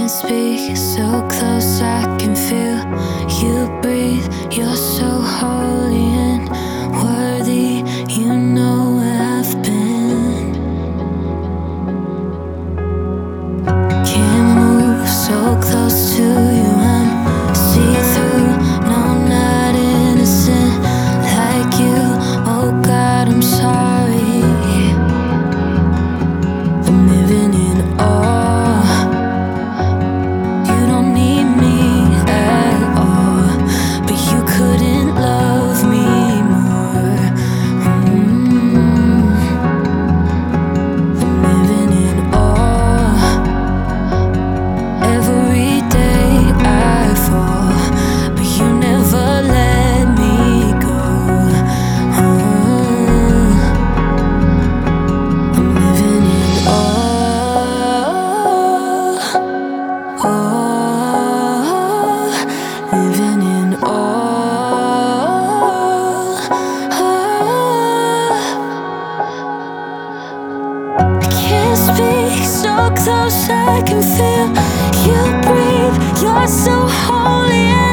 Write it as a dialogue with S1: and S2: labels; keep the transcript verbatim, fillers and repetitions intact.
S1: can't speak, so close I can feel you breathe. You're so holy and worthy, you know where I've been. Can't move, so close to you, I'm see-through, no, not innocent like you. Oh God, I'm sorry. I'm living in awe. You don't need me at all, but you couldn't love me more. mm. I'm living in awe. Every day I fall, but you never let me go. mm. I'm living in awe. Oh, living in awe. I can't speak, so close I can feel you breathe. You're so holy.